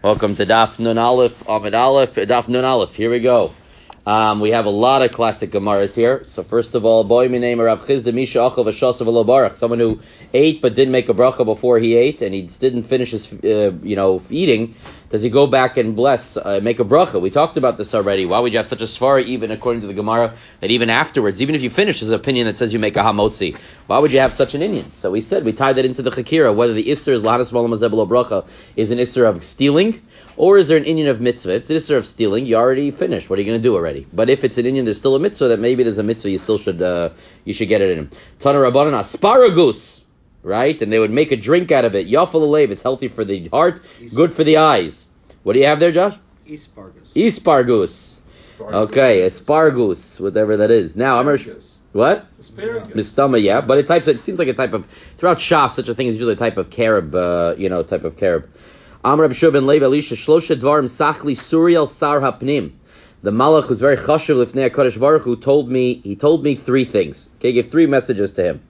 Welcome to Daf Nun Aleph, Amid Aleph, Daf Nun Aleph. Here we go. We have a lot of classic Gemaras here. So first of all, boy, my name is Rav Chizda Misha Achel V'Shasav Lo Barach. Someone who ate but didn't make a bracha before he ate, and he didn't finish his, eating. Does he go back and bless, make a bracha? We talked about this already. Why would you have such a svara, even according to the Gemara, that even afterwards, even if you finish, there's an opinion that says you make a hamotzi. Why would you have such an inyan? So we said, we tied that into the chakira, whether the isser is lahanas malam hazebel bracha is an isser of stealing, or is there an inyan of mitzvah? If it's an isser of stealing, you already finished. What are you going to do already? But if it's an inyan, there's still a mitzvah, that maybe there's a mitzvah, you still should, you should get it in him. Tana Rabbanan, asparagus, right? And they would make a drink out of it. Yafal alev, it's healthy for the heart, good for the eyes. What do you have there, Josh? Espargus. Okay, asparagus, whatever that is. Now, what? Asparagus. Mistama, yeah, but it seems like a type of, throughout Shas, such a thing is usually a type of carob, type of carob. Amr Rabbi Shua ben Levi Elisha, Shlosha Dvarim Sachli Suriel Sar Hapnim. The Malach who's very chashuv lifnei HaKadosh Baruch Hu told me three things. Okay, he gave three messages to him.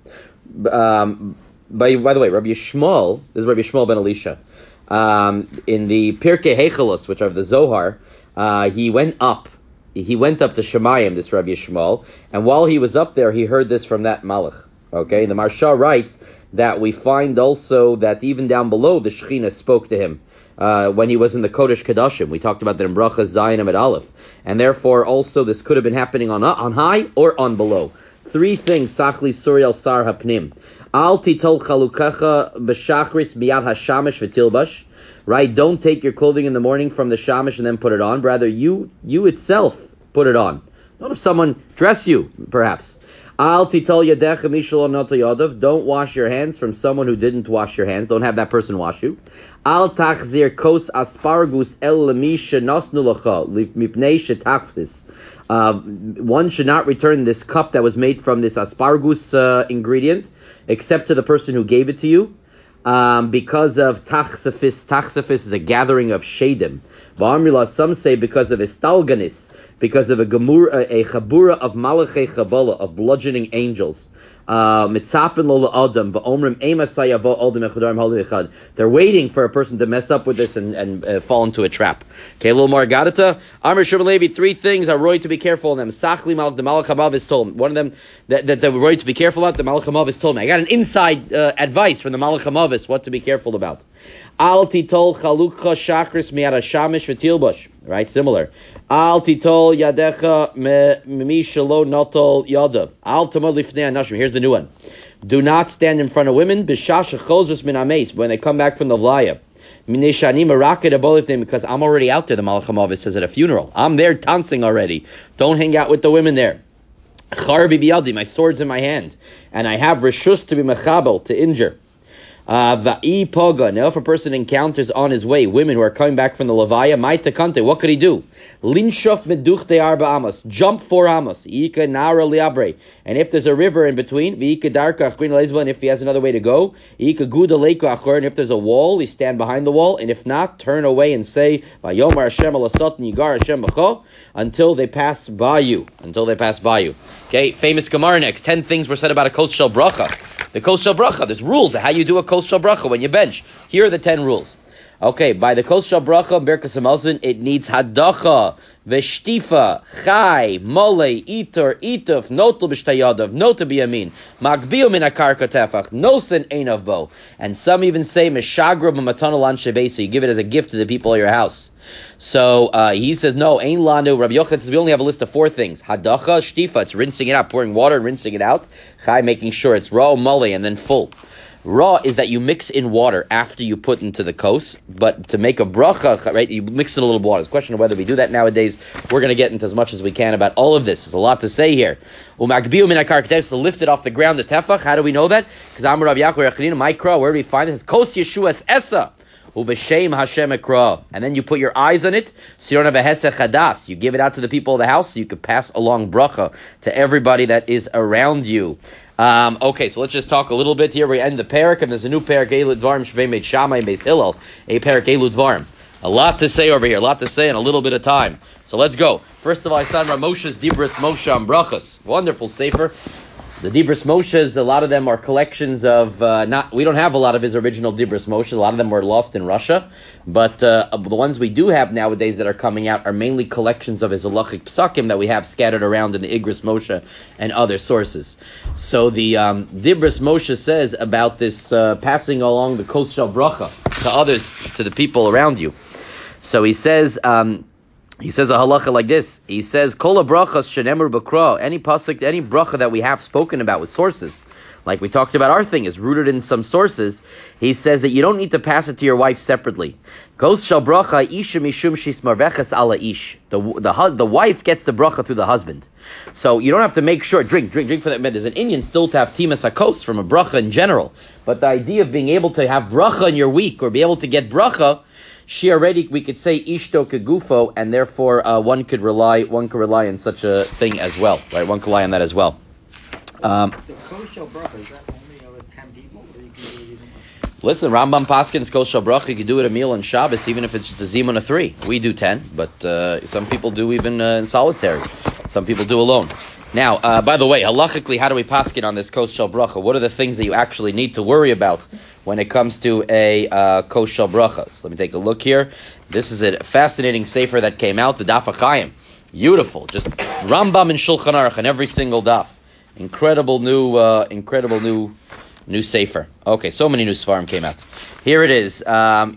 By the way, Rabbi Yishmael, this is Rabbi Yishmael ben Elisha. In the Pirkei Hechelos, which are the Zohar, he went up to Shemayim, this Rabbi Yishmael, and while he was up there, he heard this from that Malach. Okay, the Maharsha writes that we find also that even down below, the Shechina spoke to him when he was in the Kodesh Kodashim. We talked about that in Bracha Zayin Amid Aleph, and therefore also this could have been happening on high or on below. Three things, Sachli Suriel Sar Hapnim. Al titol chalukacha b'shachris miyad hashamish v'tilbash. Right? Don't take your clothing in the morning from the shamish and then put it on. Rather, you itself put it on. Not if someone dress you, perhaps. Al titol yadecha mishlo noto yadav. Don't wash your hands from someone who didn't wash your hands. Don't have that person wash you. Al tachzir kos asparagus el lemisha nosnu lecha mipnei shetachfis. One should not return this cup that was made from this asparagus ingredient, except to the person who gave it to you, because of tachsafis. Tachsafis is a gathering of shadim. V'amrila, some say because of istalganis, because of a chabura of malachei chabala, of bludgeoning angels. Mitzapin lo la'adam v'omrim ema sayavo odem echudarim halu echad. They're waiting for a person to mess up with this and fall into a trap. Okay, a little more gadata. Amr Sheba Levi, three things are roy to be careful in them. Sachli malach, the malach hamav is told me. One of them that the roy to be careful about, the malach hamav is told me. I got an inside advice from the malach hamav what to be careful about. Al titol chalukcha shachris miyad hashamish v'tilbash. Right, similar. Al titol yadecha mi shelo notol yadav. Al tamad lifnei anashim. Here's the new one. Do not stand in front of women b'shasha chozos min ameis, when they come back from the vlaya. Because I'm already out there, the Malach HaMavis says, at a funeral. I'm there dancing already. Don't hang out with the women there. Charbi biyadi, my sword's in my hand. And I have reshus to be mechabel, to injure. Va'i poga. Now, if a person encounters on his way women who are coming back from the Levaya, maita kante, what could he do? Linshof meduchte arba amos. Jump 4 amos. Ika nara liabre. And if there's a river in between, v'ika darka achrin lezba, and if he has another way to go, ika guda leiko achor, and if there's a wall, he stand behind the wall, and if not, turn away and say, vayomar Hashem alasot yigar Hashem b'cho, until they pass by you. Okay, famous Gemara next. 10 things were said about a kos shel bracha. The kos shel bracha, there's rules of how you do a kos shel bracha when you bench. Here are the 10 rules. Okay, by the kos shel bracha, Birkas Hamazon, it needs hadacha, veshtifa, chai, mole, itor, ituf, notel b'shtayadav, notel biyamin, magbiu min akarka tefach, nosen einav bo. And some even say, meshagra b'matana lan shebei, so you give it as a gift to the people of your house. So he says, no, ein lanu. Rabbi Yochanan says, we only have a list of 4 things. Hadacha, shtifa, it's rinsing it out, pouring water and rinsing it out. Chai, making sure it's raw, mole, and then full. Raw is that you mix in water after you put into the kos, but to make a bracha, right, you mix in a little water. It's a question of whether we do that nowadays. We're going to get into as much as we can about all of this. There's a lot to say here. Umagbiu min hakar, to lift it off the ground, the tefach. How do we know that? Because Amar Rav Yaakov Rechanina, my crow, where do we find it? It says, kos Yeshuas esa. Ubeshem Hashem ekra, and then you put your eyes on it, so you don't have a hesech hadas. You give it out to the people of the house, so you could pass along bracha to everybody that is around you. Okay, so let's just talk a little bit here. We end the parak, and there's a new parak, Eilu Dvarim Shvei Meit Shammai Beis Hillel, a parak Eilu Dvarim. A lot to say over here, a lot to say in a little bit of time. So let's go. First of all, I signed Ramosha's Dibras Moshe on Brachas. Wonderful sefer. The Dibros Moshes, a lot of them are collections of we don't have a lot of his original Dibros Moshes. A lot of them were lost in Russia, but the ones we do have nowadays that are coming out are mainly collections of his halachic psakim that we have scattered around in the Igros Moshe and other sources. So the Dibros Moshe says about this passing along the Kos Shel Bracha to others, to the people around you. So he says a halacha like this. He says, Kol brachas shenemur b'kra, any pasuk, any bracha that we have spoken about with sources, like we talked about, our thing is rooted in some sources. He says that you don't need to pass it to your wife separately. Kos shel bracha isha mishum shismarveches ala ish. The wife gets the bracha through the husband. So you don't have to make sure, drink for that. There's an Indian still to have timas hakos from a bracha in general. But the idea of being able to have bracha in your week, or be able to get bracha, she already, we could say ishto kegufo, and therefore one could rely on such a thing as well, right? One could rely on that as well. The Kos Shel Bracha, is that only over 10 people, or you can do it even less? Listen, Rambam Paskins Kos Shel Bracha, you could do it a meal on Shabbos, even if it's just a zimun of 3. We do 10, but some people do even in solitary. Some people do alone. Now, by the way, halachically, how do we paskin on this Kos Shel Bracha? What are the things that you actually need to worry about when it comes to a Kos Shel Bracha? So let me take a look here. This is a fascinating sefer that came out, the Daf HaChaim. Beautiful, just Rambam and Shulchan Aruch on every single daf. Incredible new sefer. Okay, so many new svarim came out. Here it is. Kos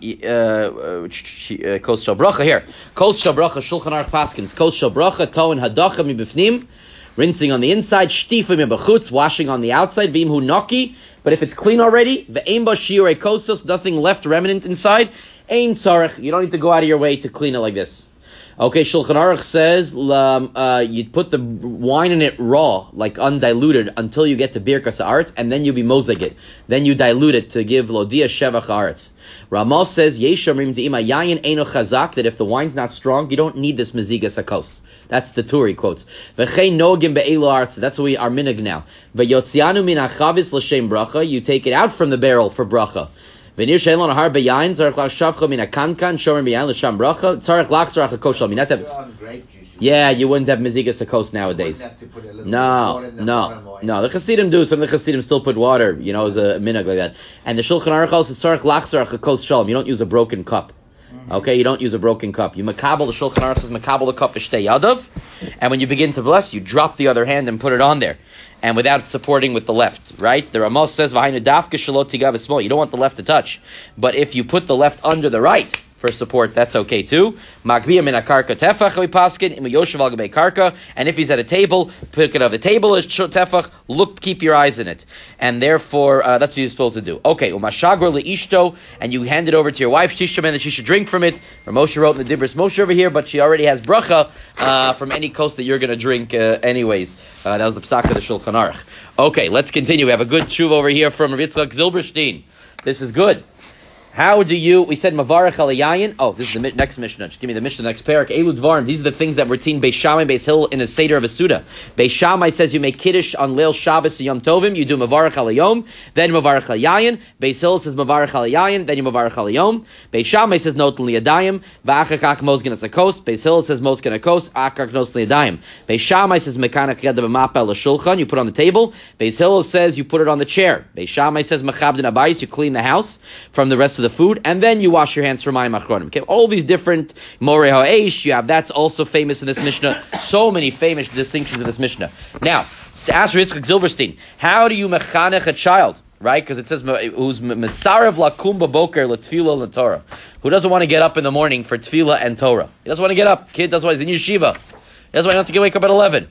Shel Bracha here. Kos Shel Bracha Shulchan Aruch Paskins. Kos Shel Bracha Toin Hadacha Mibifnim. Rinsing on the inside, shtifa mibachutz, washing on the outside, v'im hu naki. But if it's clean already, ve'ein ba shiurei kosos, nothing left remnant inside, ein tzarech. You don't need to go out of your way to clean it like this. Okay, Shulchan Aruch says you put the wine in it raw, like undiluted, until you get to birkas haaretz, and then you be mozeg it. Then you dilute it to give lodia shevach haaretz. Ramal says yeshamrim de'ima yayin eino chazak, that if the wine's not strong, you don't need this mezigas hakos. That's the Turi quotes. V'chein nogim be'elo arts. That's what we are minig now. V'yotzianu min achavis l'shem bracha. You take it out from the barrel for bracha. V'nir she'en lo nahar be'yayin tzarech la'shavcha min akankan shomer be'yayin l'sham bracha tzarech la'chzarach hakos shal minat. Yeah, you wouldn't have mezigas hakos nowadays. No. The Chassidim do. Some of the Chassidim still put water, as a minig like that. And the Shulchan Aruch also says tzarech la'chzarach hakos shalom. You don't use a broken cup. Okay, you don't use a broken cup. You makabel, the Shulchan Aruch says makabel the cup b'shtei yadav, and when you begin to bless, you drop the other hand and put it on there, and without supporting with the left, right? The Ramos says v'hainu dafka shalot tigav esmol. You don't want the left to touch, but if you put the left under the right for support, that's okay too. Magbiya min akarka tefach we paskin im yoshev al gabei karka, and if he's at a table, pick it up. The table is tefach. Look, keep your eyes in it, and therefore that's what you're supposed to do. Okay, umashagro leishto, and you hand it over to your wife Shisham, and that she should drink from it. Moshe wrote in the Dibros Moshe over here, but she already has bracha from any kos that you're going to drink anyways. That was the psak of the Shulchan Aruch. Okay, let's continue. We have a good tshuva over here from Rav Yitzchak Zilberstein. This is good. How do you, we said Mavarech al yayin. Oh, this is the next Mishnah. Just give me the Mishnah, the next parak. Elu Dvarim. These are the things that were seen Beis Shammai, Beis Hillel in a Seder of a Suda. Beis Shammai says you make Kiddush on Leil Shabbos and Yom Tovim. You do Mavarech al Yom, then Mavarech al Yayin. Beis Hillel says Mavarech al Yayin, then you Mavarech al Yom. Beis Shammai says Noten Liyadayim. V'achakach Mosgen Asakos. Beis Hillel says Mosgen Akos. Akach Nos Liyadayim. Beis Shammai says Mekanak Yad B'mapel L'Shulchan. You put on the table. Beis Hillel says you put it on the chair. Beis Shammai says Machabdin Abayis. You clean the house from the rest of the food, and then you wash your hands from Mayim Achronim. Okay, all these different Moreh HaEish, you have, that's also famous in this Mishnah. So many famous distinctions in this Mishnah. Now, ask Yitzchak Zilberstein, how do you mechanech a child? Right? Because it says, who's Mesarev lakum b'boker l'tfila l'torah. Who doesn't want to get up in the morning for tefillah and Torah? He doesn't want to get up. Kid doesn't want, he's in yeshiva. That's why he wants to wake up at 11.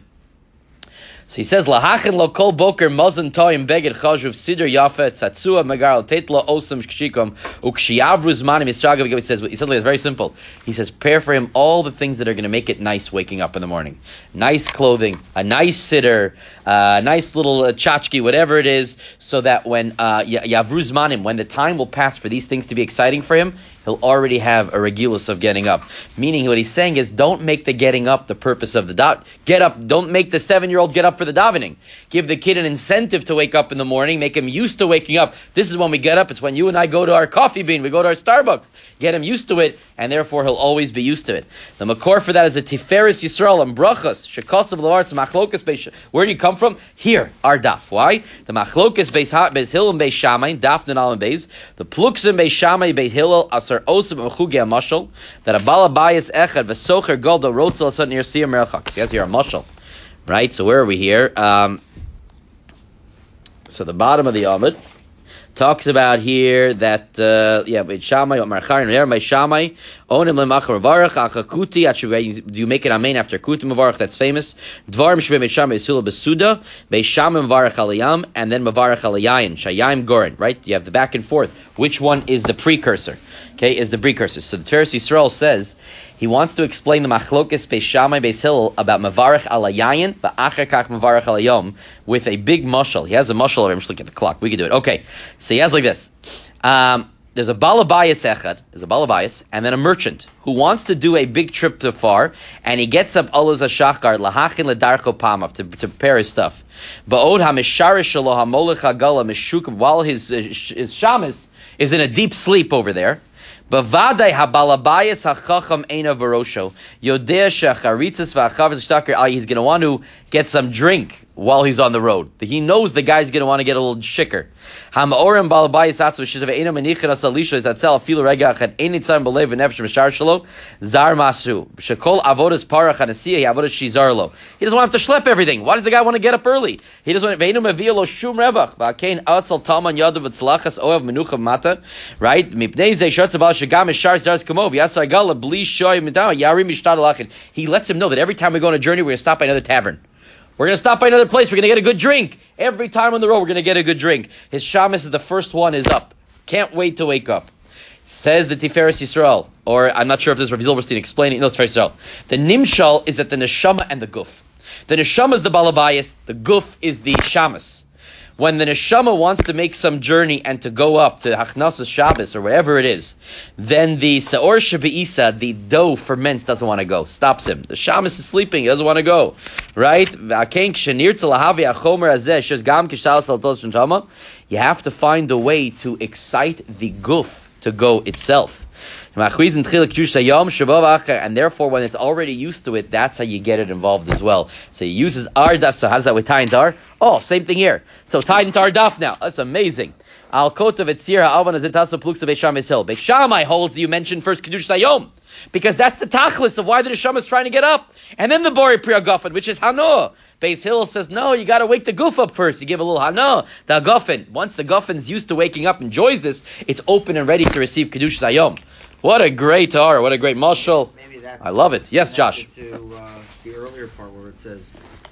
So he says, Lahachin lo kol boker mazon toim beged chashuv sidr yafet tzatzua megar tetla osam kshikom ukshiavru zmanim yisragav. He says, it's very simple. He says, prepare for him all the things that are going to make it nice waking up in the morning. Nice clothing, a nice sitter, a nice little tchotchke, whatever it is, so that when yavru zmanim, when the time will pass for these things to be exciting for him, he'll already have a regulus of getting up. Meaning what he's saying is, don't make the getting up the purpose of the get up. Don't make the 7-year-old get up for the davening. Give the kid an incentive to wake up in the morning. Make him used to waking up. This is when we get up. It's when you and I go to our coffee bean. We go to our Starbucks. Get him used to it, and therefore he'll always be used to it. The makor for that is a Tiferes Yisrael and brachas shekasav l'varis machlokas beish. Where do you come from? Here, our daf. Why? The machlokas beis Hillel and beis Shammai, daf nenal and beis. The pluksim beis Shammai beis Hillel asar osam mechugi amashal that a balabayis echad v'socher golda rotzel asar near siyam merachak. Yes, here a mashal, right? So where are we here? So the bottom of the Amud talks about here that Beit Shammai Omar Charin here Beit Shammai Onim lemachar mavarach achakuti. Actually, do you make it amen after kuti mavarach? That's famous. Dvarim shebei Beit Shammai isula besuda Beit Shammai mavarach alayam and then mavarach alayayin shayayim gorin. Right? You have the back and forth. Which one is the precursor? Okay, is the precursor. So the Tiferes Yisrael says he wants to explain the machlokes Beit Shammai Beis Hillel about mavarach alayayin va'acher kach mavarach alayom with a big mashal. He has a mashal over him. Just look at the clock. We can do it. Okay. So he has like this. There's a balabayas echad, there's a balabayas, and then a merchant who wants to do a big trip to far, and he gets up aluz hashachar lahachin ledarcho pamav to prepare his stuff. Ba'od hamisharish shelo hamolech hagala mishuk while his shamus is in a deep sleep over there. Bavadai habalabayas hachacham eina varosho yodea shacharitzas v'achavas shtakir. He's going to want to get some drink while he's on the road. He knows the guy's going to want to get a little shikker. Hamaorim balabayas atzva shitav eina menichin asalisha tatzel afilu rega achad enitzam belev v'nefesh mishar shelo zar masu shekol avodas parach hanasiya avodas shizarlo. He doesn't want to have to schlep everything. Why does the guy want to get up early? He doesn't want veinu mevia lo shum revach v'akein atzel taman yadav v'tzlachas oav menucha mata. Right? Mipnei zeh shotzaval shagam mishar zars kamov yasar gala bli shoy midav yarim mishtad lachin. He lets him know that every time we go on a journey, we're going to stop by another tavern. We're going to stop by another place. We're going to get a good drink. Every time on the road, we're going to get a good drink. His shamus is the first one is up. Can't wait to wake up. Says the Tiferes Yisrael, or I'm not sure if this is Rabbi Zilberstein explaining. No, it's Tiferes Yisrael. The nimshal is that the neshama and the guf. The neshama is the balabayas. The guf is the shamus. When the neshama wants to make some journey and to go up to Hachnasas Shabbos or wherever it is, then the Saor Shabeisa, the dough ferments, doesn't want to go. Stops him. The shamus is sleeping. He doesn't want to go. Right? You have to find a way to excite the guf to go itself. And therefore, when it's already used to it, that's how you get it involved as well. So he uses ardas. So how does that with tie and tar? Oh, same thing here. So tie and tar daf now. That's amazing. Al kotav etzir ha'alvan azitasa pluksa Beit Shammai hill. Beit Shammai holds you mentioned first Kiddush Hayom, because that's the tachlis of why the neshama is trying to get up, and then the bori priya guffin, which is hano. Beis Hillel says no, you got to wake the goof up first. You give a little hano. The guffin. Once the guffin's used to waking up, enjoys this, it's open and ready to receive Kiddush Hayom. What a great Torah, what a great mashal. Maybe that's I love it. Yes, Josh. To the earlier part where it says,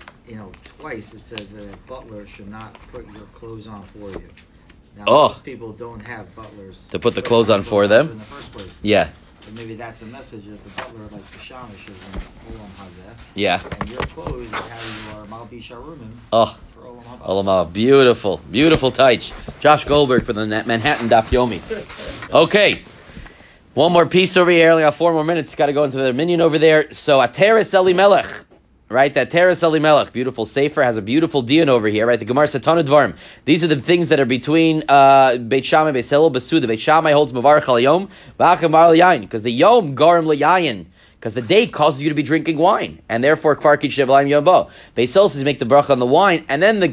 twice it says that a butler should not put your clothes on for you. Now, most people don't have butlers to put the clothes on for them in the first place. Yeah. But maybe that's a message that the butler, like the shamish, is in Olam Hazeh. Yeah. And your clothes is how you are Malbi Sharumim for Olam Haba. Olam Haba. Beautiful. Beautiful taich. Josh Goldberg for the Manhattan Daf Yomi. Okay. One more piece over here. Only got 4 more minutes. Got to go into the minion over there. So Ateres Elimelech, right? That Ateres Elimelech, beautiful sefer, has a beautiful dion over here, right? The Gemara Satana Dvarim. These are the things that are between Beit Shammai, Beis Hillel, Besuda. Beit Shammai holds Mavarach Alayom, V'achem Mavarach Yayin, because the Yom Garim LeYayin. Because the day causes you to be drinking wine, and therefore Kfar Kiddush Devlayim Yom Bo. Beis Hillel says make the bracha on the wine, and then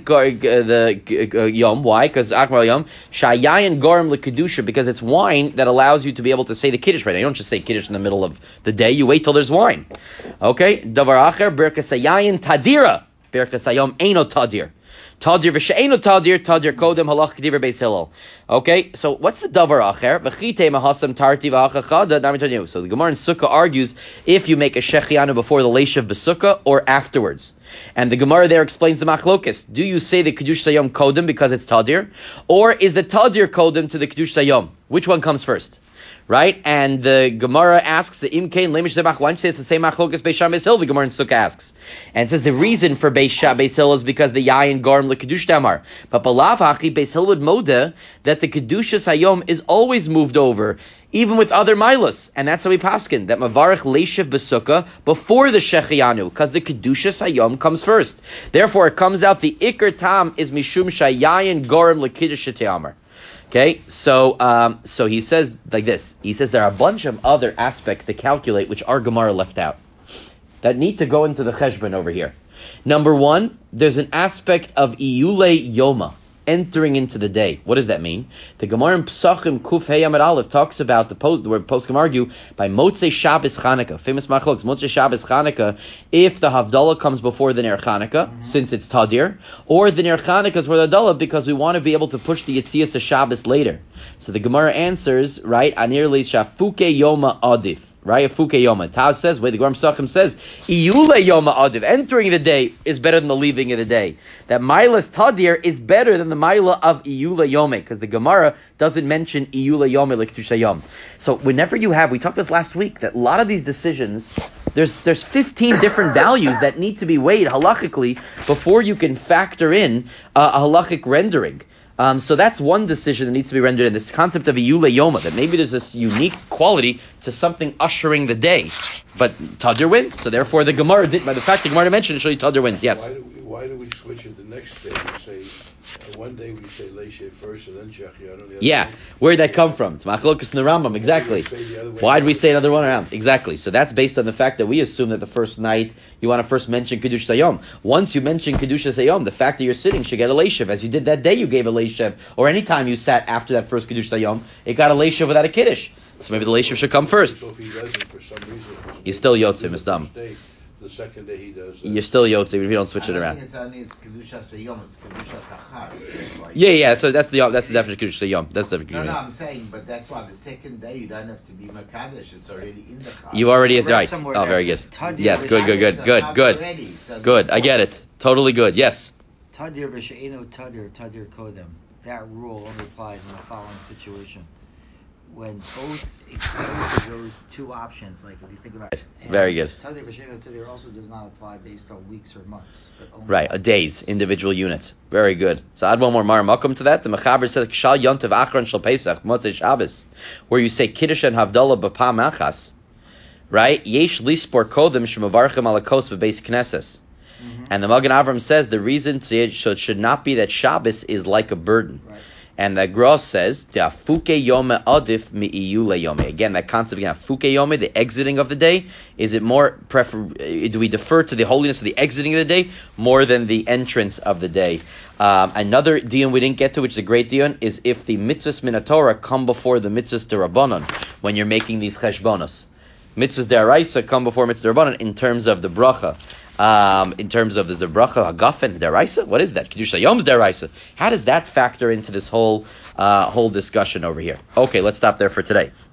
the Yom. Why? Because Akmar Yom Shayayin Gorim LeKedusha, because it's wine that allows you to be able to say the Kiddush right now. You don't just say Kiddush in the middle of the day. You wait till there's wine. Okay. Davar Acher Berkas Hayayin Tadira Berkas Hayom Eino Tadir. Tadir v'she'eno tadir kodem halach k'diver Beis Hillel. Okay, so what's the davar acher? V'chitei mahasam tarti v'achachada namitanu. So the Gemara in Sukkah argues if you make a shechianu before the leishav b'sukkah or afterwards. And the Gemara there explains the machlokes. Do you say the Kiddush Sayom kodem because it's tadir? Or is the tadir kodem to the Kiddush Sayom? Which one comes first? Right? And the Gemara asks, the Imkain Lemish Zebach, why don't you say it's the same machlokes Beis Shammai Beis Hillel? The Gemara in Sukkah asks. And it says the reason for Beis Shammai Beis Hillel is because the Yayin Garm LeKedush Damar. But Balav Hachi Beis Hillel would moda that the Kedushas Hayom is always moved over even with other milas, and that's how we paskin that mavarich leishiv besukah before the shechiyanu, because the kedushas hayom comes first. Therefore, it comes out the ikar tam is mishum shayayin gorem lekiddush te'amar. Okay, so he says like this. He says there are a bunch of other aspects to calculate which our Gemara left out that need to go into the cheshbon over here. Number one, there's an aspect of iyule yoma, entering into the day. What does that mean? The Gemara in Psachim Kuf Hey Amud Aleph talks about where poskim argue by Motzei Shabbos Chanukah, famous machlokes, Motzei Shabbos Chanukah, if the Havdalah comes before the Ner Chanukah, since it's Tadir, or the Ner Chanukah is for the Havdalah because we want to be able to push the Yitzias of Shabbos later. So the Gemara answers, right, Anirli Shafuke Yoma Adif. Right, Fuke Yoma. Taz says, the Gemara Psachim says, Iyule Yoma Adiv. Entering the day is better than the leaving of the day. That Milas Tadir is better than the Mila of Iyule Yome, because the Gemara doesn't mention Iyule Yome like Tushayom. So whenever you have, we talked this last week, that a lot of these decisions, there's 15 different values that need to be weighed halachically before you can factor in a halachic rendering. So that's one decision that needs to be rendered in this concept of a Yule Yoma, that maybe there's this unique quality to something ushering the day. But Tadir wins, so therefore the Gemara did, by the fact the Gemara mentioned, show you Tadir wins, yes. Why do we switch it the next day? We say, one day we say Leishe first and then Shechiyanu. Yeah, where'd that come from? It's Machlokas in the Rambam, exactly. Why did we say another one around? Exactly. So that's based on the fact that we assume that the first night you want to first mention Kiddush Sayom. Once you mention Kiddush Sayom, the fact that you're sitting should get a Leishev. As you did that day, you gave a Leishev. Or any time you sat after that first Kiddush Sayom, it got a Leishev without a Kiddush. So maybe the Leishev should come first. So if he doesn't for some reason, you're still Yotze, Misdam. The second day he does that. You're still Yotze if you don't switch it around. It's Kedushas Hayom, it's Kedushas Tachar. Yeah, so that's the definition of Kiddush Hayom. That's the No, I'm saying, but that's why the second day you don't have to be Makadesh, it's already in the Chag. You already is right. Oh, very good. Yes, good. Good, I get it. Totally good, yes. Tadir v'she'eno tadir kodem. That rule only applies in the following situation. When both expose those two options, like if you think about it. Very good. Tadir v'she'eno tadir also does not apply based on weeks or months. But only right, days, individual units. Very good. So add one more Mar. Welcome to that. The Mechaber says, Kshal Yontav Achron Shal Pesach, Motzei Shabbos, where you say Kiddush and Havdalah B'pam Achas, right? Yesh Lispor Kodem Shemavarchem Alakos B'Beis Knesses. And the Magen Avram says the reason it should not be that Shabbos is like a burden. Right. And the Gross says, Fuke Yome Adif Mi'iyule Yome. Again, that concept again, Fuke Yome, the exiting of the day, is it more do we defer to the holiness of the exiting of the day more than the entrance of the day? Another dion we didn't get to, which is a great dion, is if the mitzvahs minatorah come before the mitzvahs derabanan when you're making these cheshbonos. Mitzvahs deraisa come before mitzvahs derabanan in terms of the bracha. In terms of the bracha hagafen deraisa, what is that? Kiddush Hayom's deraisa. How does that factor into this whole discussion over here? Okay, let's stop there for today.